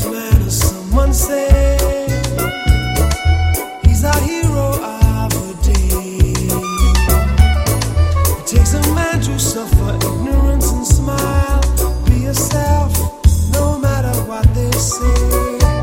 of man is someone say he's a hero of the day. It takes a man to suffer ignorance and smile. Be yourself, no matter what they say.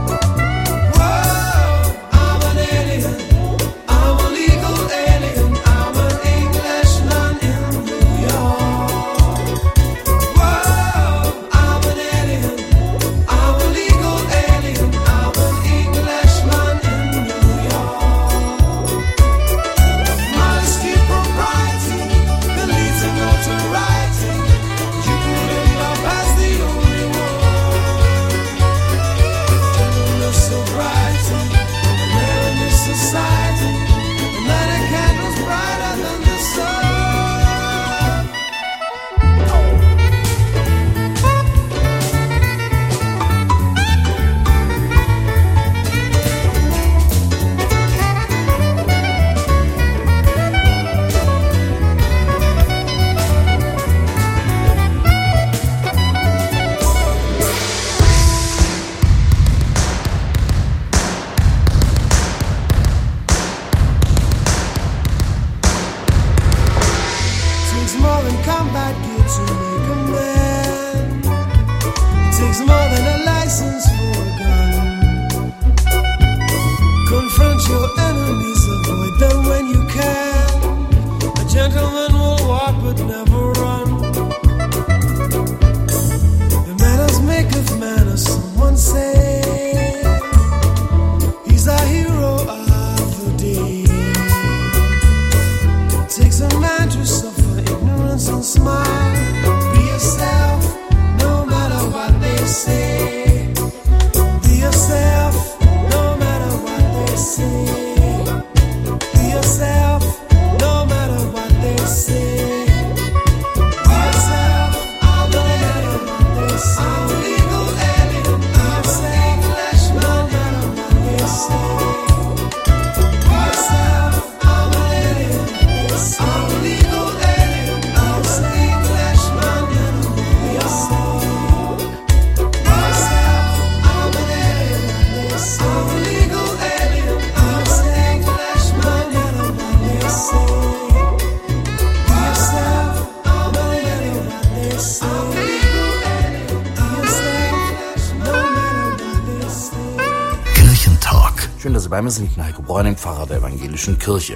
Bei mir sind Heiko Bräuning, Pfarrer der evangelischen Kirche.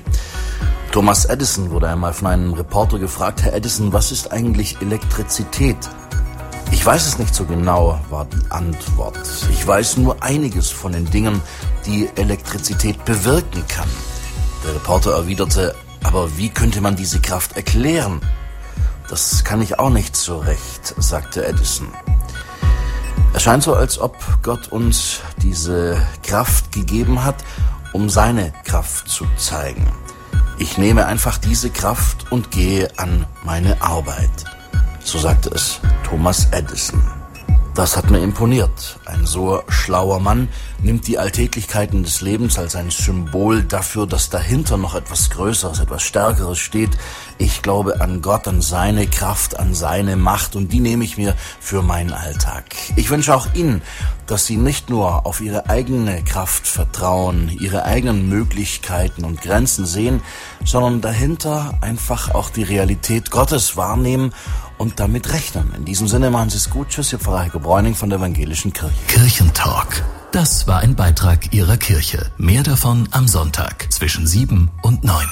Thomas Edison wurde einmal von einem Reporter gefragt: Herr Edison, was ist eigentlich Elektrizität? Ich weiß es nicht so genau, war die Antwort. Ich weiß nur einiges von den Dingen, die Elektrizität bewirken kann. Der Reporter erwiderte: Aber wie könnte man diese Kraft erklären? Das kann ich auch nicht so recht, sagte Edison. Es scheint so, als ob Gott uns diese Kraft gegeben hat, um seine Kraft zu zeigen. Ich nehme einfach diese Kraft und gehe an meine Arbeit. So sagte es Thomas Edison. Das hat mir imponiert. Ein so schlauer Mann nimmt die Alltäglichkeiten des Lebens als ein Symbol dafür, dass dahinter noch etwas Größeres, etwas Stärkeres steht. Ich glaube an Gott, an seine Kraft, an seine Macht, und die nehme ich mir für meinen Alltag. Ich wünsche auch Ihnen, dass Sie nicht nur auf Ihre eigene Kraft vertrauen, Ihre eigenen Möglichkeiten und Grenzen sehen, sondern dahinter einfach auch die Realität Gottes wahrnehmen und damit rechnen. In diesem Sinne, machen Sie es gut. Tschüss, Ihr Pfarrer Heiko Bräuning von der evangelischen Kirche. Kirchentalk. Das war ein Beitrag Ihrer Kirche. Mehr davon am Sonntag zwischen 7 und 9.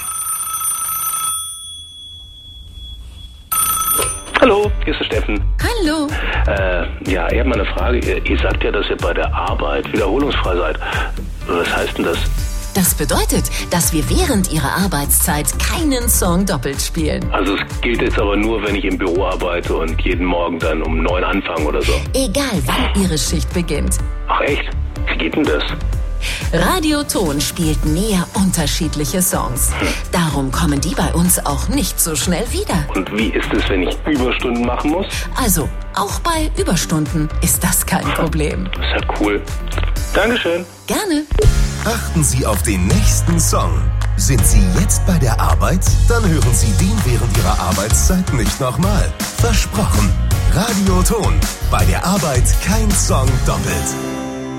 Hallo, hier ist der Steffen. Hallo. Ich habe mal eine Frage. Ihr sagt ja, dass ihr bei der Arbeit wiederholungsfrei seid. Was heißt denn das? Das bedeutet, dass wir während Ihrer Arbeitszeit keinen Song doppelt spielen. Also es gilt jetzt aber nur, wenn ich im Büro arbeite und jeden Morgen dann um 9 anfange oder so. Egal, wann Ihre Schicht beginnt. Ach echt? Wie geht denn das? Radio Ton spielt mehr unterschiedliche Songs. Darum kommen die bei uns auch nicht so schnell wieder. Und wie ist es, wenn ich Überstunden machen muss? Also, auch bei Überstunden ist das kein Problem. Das ist ja cool. Dankeschön. Gerne. Achten Sie auf den nächsten Song. Sind Sie jetzt bei der Arbeit? Dann hören Sie den während Ihrer Arbeitszeit nicht nochmal. Versprochen. Radio Ton. Bei der Arbeit kein Song doppelt.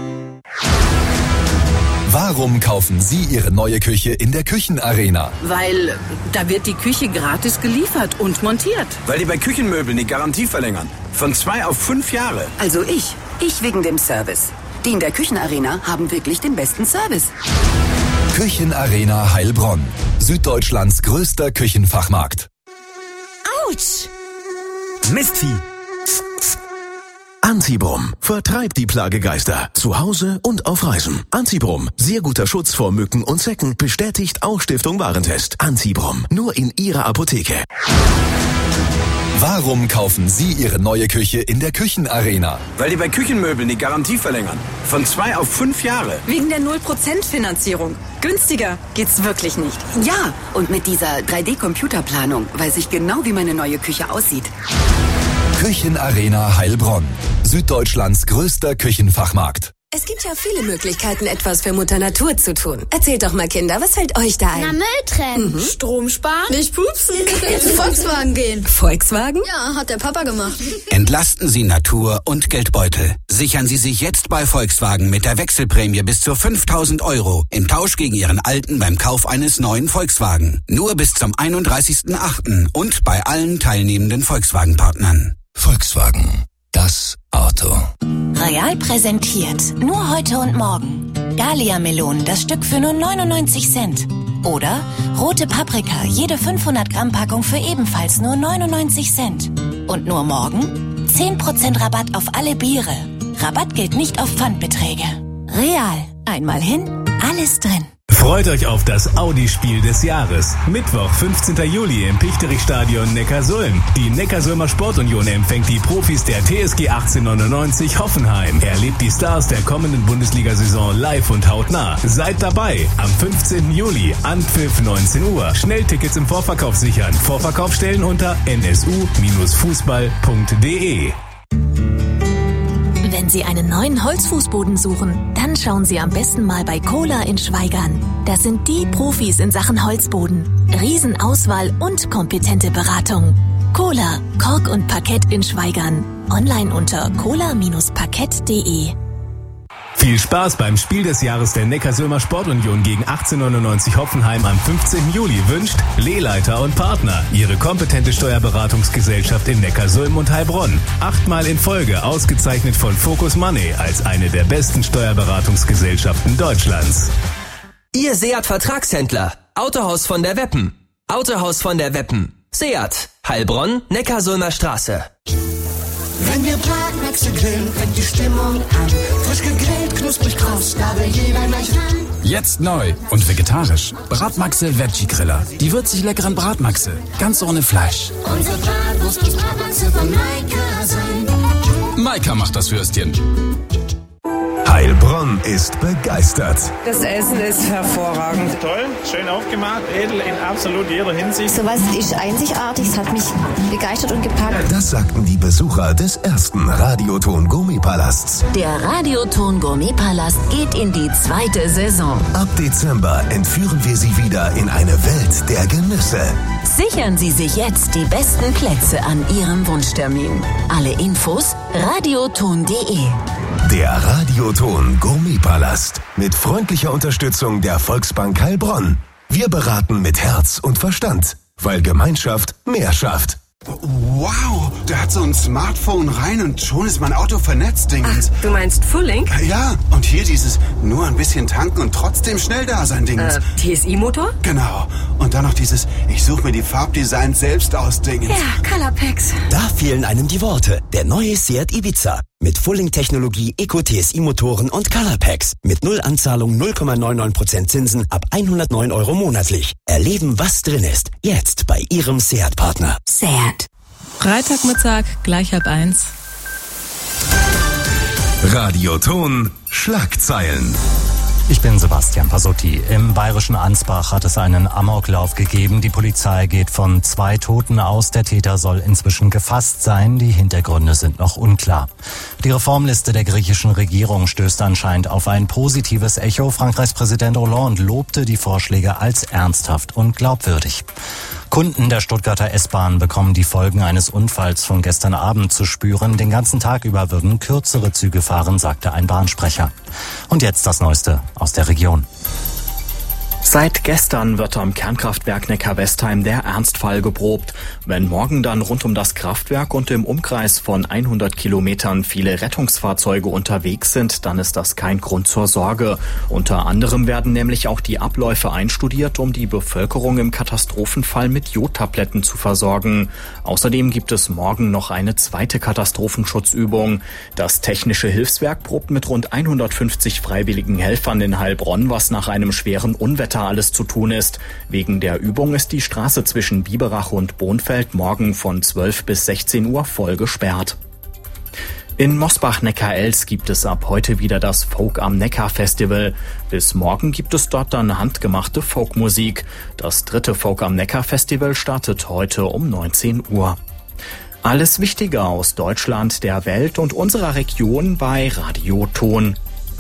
Warum kaufen Sie Ihre neue Küche in der Küchenarena? Weil da wird die Küche gratis geliefert und montiert. Weil die bei Küchenmöbeln die Garantie verlängern. Von 2 auf 5 Jahre. Also ich wegen dem Service. Die in der Küchenarena haben wirklich den besten Service. Küchenarena Heilbronn. Süddeutschlands größter Küchenfachmarkt. Autsch! Mistvieh. Antibrum vertreibt die Plagegeister zu Hause und auf Reisen. Antibrum, sehr guter Schutz vor Mücken und Zecken, bestätigt auch Stiftung Warentest. Antibrum, nur in Ihrer Apotheke. Warum kaufen Sie Ihre neue Küche in der Küchenarena? Weil die bei Küchenmöbeln die Garantie verlängern. Von 2 auf 5 Jahre. Wegen der 0% Finanzierung. Günstiger geht's wirklich nicht. Ja, und mit dieser 3D-Computerplanung weiß ich genau, wie meine neue Küche aussieht. Küchenarena Heilbronn. Süddeutschlands größter Küchenfachmarkt. Es gibt ja viele Möglichkeiten, etwas für Mutter Natur zu tun. Erzählt doch mal, Kinder, was fällt euch da ein? Na, Müll trennen. Strom sparen. Nicht pupsen. Zu Volkswagen gehen. Volkswagen? Ja, hat der Papa gemacht. Entlasten Sie Natur und Geldbeutel. Sichern Sie sich jetzt bei Volkswagen mit der Wechselprämie bis zu 5.000 € im Tausch gegen Ihren alten beim Kauf eines neuen Volkswagen. Nur bis zum 31.08. und bei allen teilnehmenden Volkswagen-Partnern. Volkswagen. Das Auto. Real präsentiert nur heute und morgen. Dahlia-Melonen, das Stück für nur 99 Cent. Oder rote Paprika, jede 500 Gramm Packung für ebenfalls nur 99 Cent. Und nur morgen 10% Rabatt auf alle Biere. Rabatt gilt nicht auf Pfandbeträge. Real, einmal hin, alles drin. Freut euch auf das Audi-Spiel des Jahres. Mittwoch, 15. Juli im Pichterich-Stadion Neckarsulm. Die Neckarsulmer Sportunion empfängt die Profis der TSG 1899 Hoffenheim. Erlebt die Stars der kommenden Bundesliga-Saison live und hautnah. Seid dabei am 15. Juli, Anpfiff 19 Uhr. Schnelltickets im Vorverkauf sichern. Vorverkaufsstellen unter nsu-fußball.de. Wenn Sie einen neuen Holzfußboden suchen, dann schauen Sie am besten mal bei Kohler in Schwaigern. Das sind die Profis in Sachen Holzboden. Riesenauswahl und kompetente Beratung. Kohler, Kork und Parkett in Schwaigern. Online unter kohler-parkett.de. Viel Spaß beim Spiel des Jahres der Neckarsulmer Sportunion gegen 1899 Hoffenheim am 15. Juli wünscht Lehleiter und Partner, Ihre kompetente Steuerberatungsgesellschaft in Neckarsulm und Heilbronn. 8-mal in Folge ausgezeichnet von Focus Money als eine der besten Steuerberatungsgesellschaften Deutschlands. Ihr Seat-Vertragshändler. Autohaus von der Weppen. Autohaus von der Weppen. Seat. Heilbronn, Neckarsulmer Straße. Wenn wir Bratmaxe grillen, fängt die Stimmung an. Frisch gegrillt, knusprig kross, da will jeder gleich ran. Jetzt neu und vegetarisch. Bratmaxe Veggie Griller. Die würzig leckeren Bratmaxe. Ganz ohne Fleisch. Unsere Bratwurst ist Bratmaxe von Maika sein. Maika macht das Würstchen. Heilbronn ist begeistert. Das Essen ist hervorragend. Toll, schön aufgemacht, edel in absolut jeder Hinsicht. Sowas ist einzigartig, es hat mich begeistert und gepackt. Das sagten die Besucher des ersten Radioton Gourmet-Palasts. Der Radioton Gourmet-Palast geht in die 2. Saison. Ab Dezember entführen wir Sie wieder in eine Welt der Genüsse. Sichern Sie sich jetzt die besten Plätze an Ihrem Wunschtermin. Alle Infos radioton.de. Der Radioton Gourmet-Palast mit freundlicher Unterstützung der Volksbank Heilbronn. Wir beraten mit Herz und Verstand, weil Gemeinschaft mehr schafft. Wow, der hat so ein Smartphone rein und schon ist mein Auto vernetzt, Dingens. Du meinst Fulling? Ja, und hier dieses nur ein bisschen tanken und trotzdem schnell da sein, Dingens. TSI-Motor? Genau. Und dann noch dieses, ich suche mir die Farbdesigns selbst aus, Dingens. Ja, Colorpacks. Da fehlen einem die Worte. Der neue Seat Ibiza. Mit Fulling-Technologie, Eco-TSI-Motoren und Colorpacks. Mit 0 Anzahlung, 0,99% Zinsen ab 109 € monatlich. Erleben, was drin ist. Jetzt bei Ihrem Seat-Partner. Seat. Freitagmittag, gleich 12:30. Radioton Schlagzeilen. Ich bin Sebastian Pasotti. Im bayerischen Ansbach hat es einen Amoklauf gegeben. Die Polizei geht von 2 Toten aus. Der Täter soll inzwischen gefasst sein. Die Hintergründe sind noch unklar. Die Reformliste der griechischen Regierung stößt anscheinend auf ein positives Echo. Frankreichs Präsident Hollande lobte die Vorschläge als ernsthaft und glaubwürdig. Kunden der Stuttgarter S-Bahn bekommen die Folgen eines Unfalls von gestern Abend zu spüren. Den ganzen Tag über würden kürzere Züge fahren, sagte ein Bahnsprecher. Und jetzt das Neueste aus der Region. Seit gestern wird am Kernkraftwerk Neckar-Westheim der Ernstfall geprobt. Wenn morgen dann rund um das Kraftwerk und im Umkreis von 100 Kilometern viele Rettungsfahrzeuge unterwegs sind, dann ist das kein Grund zur Sorge. Unter anderem werden nämlich auch die Abläufe einstudiert, um die Bevölkerung im Katastrophenfall mit Jodtabletten zu versorgen. Außerdem gibt es morgen noch eine zweite Katastrophenschutzübung. Das Technische Hilfswerk probt mit rund 150 freiwilligen Helfern in Heilbronn, was nach einem schweren Unwetter alles zu tun ist. Wegen der Übung ist die Straße zwischen Biberach und Bohnfeld morgen von 12 bis 16 Uhr voll gesperrt. In Mosbach-Neckar-Elz gibt es ab heute wieder das Folk am Neckar Festival. Bis morgen gibt es dort dann handgemachte Folkmusik. Das 3. Folk am Neckar Festival startet heute um 19 Uhr. Alles Wichtige aus Deutschland, der Welt und unserer Region bei Radio Ton.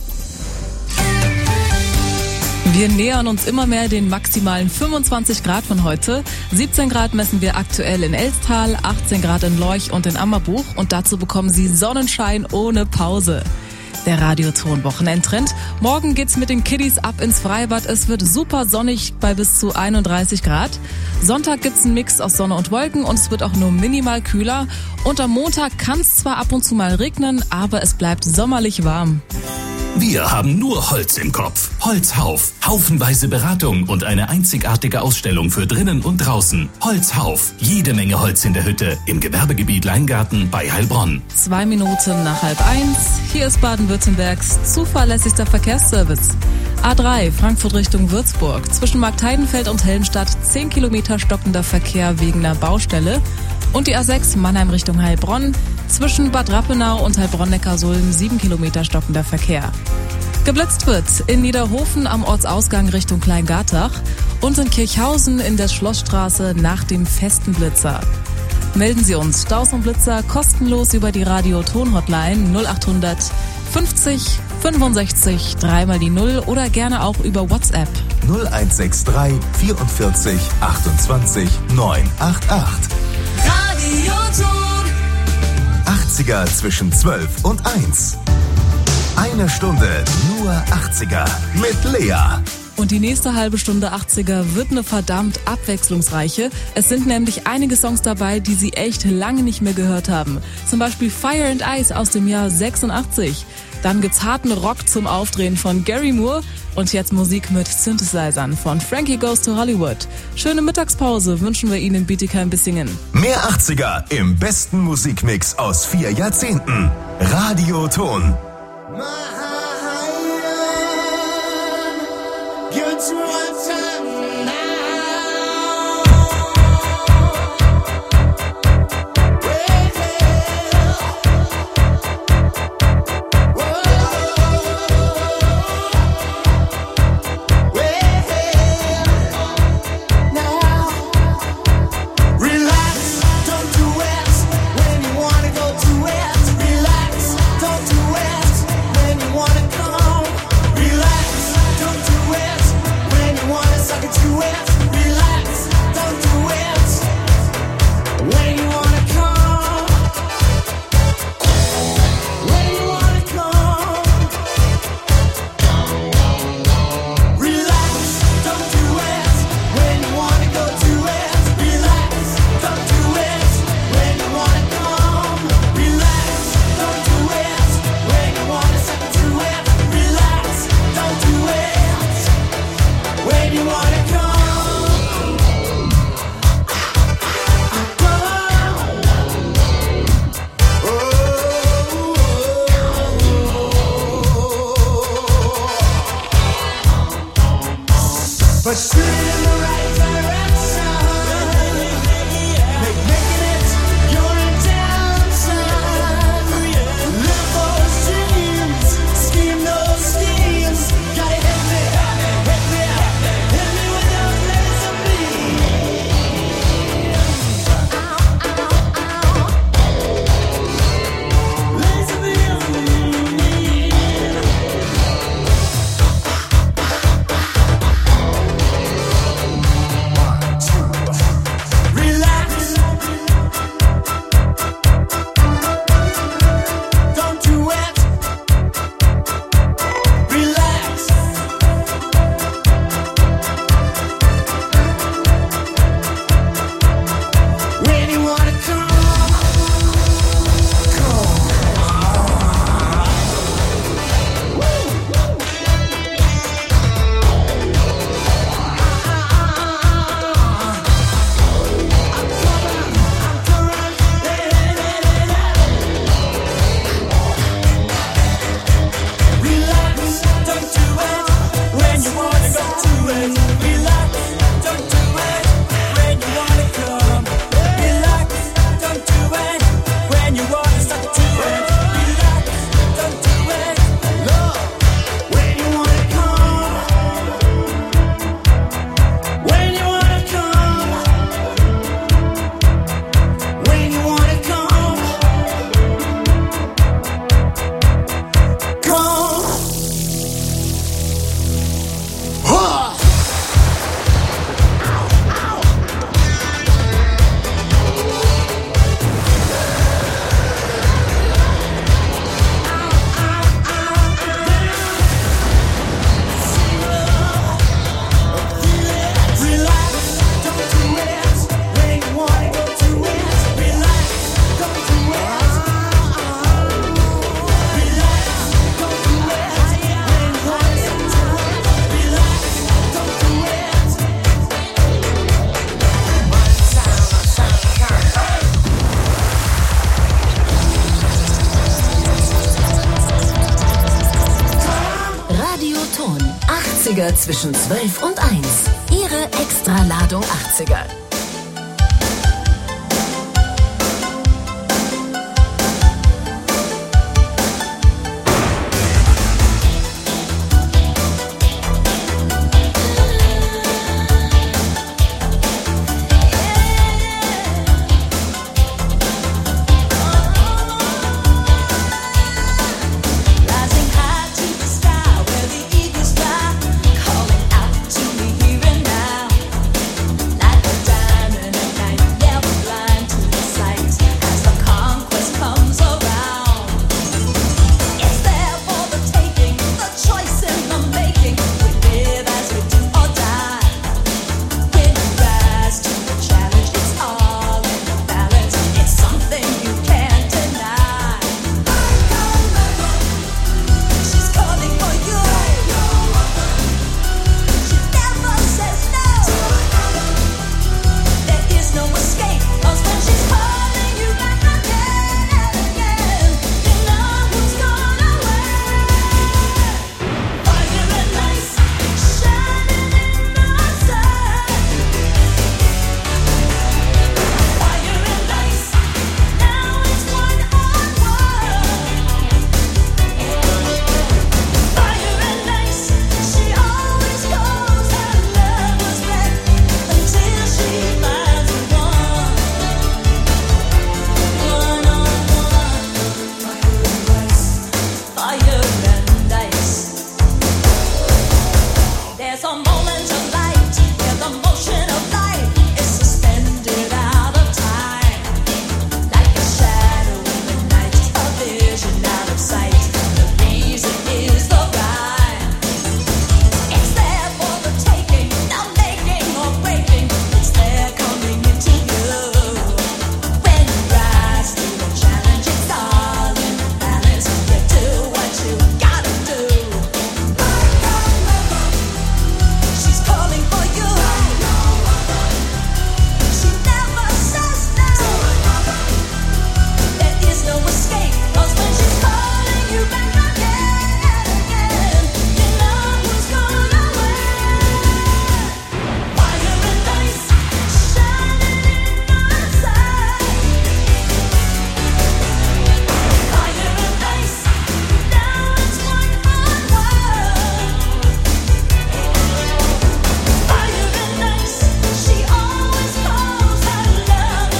Wir nähern uns immer mehr den maximalen 25 Grad von heute. 17 Grad messen wir aktuell in Elstal, 18 Grad in Lorch und in Ammerbuch. Und dazu bekommen Sie Sonnenschein ohne Pause. Der Radioton-Wochenendtrend. Morgen geht's mit den Kiddies ab ins Freibad. Es wird super sonnig bei bis zu 31 Grad. Sonntag gibt's einen Mix aus Sonne und Wolken und es wird auch nur minimal kühler. Und am Montag kann's zwar ab und zu mal regnen, aber es bleibt sommerlich warm. Wir haben nur Holz im Kopf. Holzhauf. Haufenweise Beratung und eine einzigartige Ausstellung für drinnen und draußen. Holzhauf. Jede Menge Holz in der Hütte im Gewerbegebiet Leingarten bei Heilbronn. 2 Minuten nach 12:30. Hier ist Baden-Württembergs zuverlässigster Verkehrsservice. A3 Frankfurt Richtung Würzburg. Zwischen Marktheidenfeld und Helmstadt 10 Kilometer stockender Verkehr wegen einer Baustelle. Und die A6 Mannheim Richtung Heilbronn. Zwischen Bad Rappenau und Heilbronn-Neckarsulm 7 Kilometer stockender Verkehr. Geblitzt wird in Niederhofen am Ortsausgang Richtung Kleingartach und in Kirchhausen in der Schlossstraße nach dem festen Blitzer. Melden Sie uns Staus und Blitzer kostenlos über die Radio-Ton-Hotline 0800 50 65 3 die 0 oder gerne auch über WhatsApp 0163 44 28 988. Radio-Ton. 80er zwischen 12 und 1. Eine Stunde nur 80er mit Lea. Und die nächste halbe Stunde 80er wird eine verdammt abwechslungsreiche. Es sind nämlich einige Songs dabei, die Sie echt lange nicht mehr gehört haben. Zum Beispiel Fire and Ice aus dem Jahr 86. Dann gibt's harten Rock zum Aufdrehen von Gary Moore. Und jetzt Musik mit Synthesizern von Frankie Goes to Hollywood. Schöne Mittagspause wünschen wir Ihnen in Bietigheim bis Singen. Mehr 80er im besten Musikmix aus 4 Jahrzehnten. Radio Ton. 80er zwischen 12 und 1. Ihre Extraladung 80er.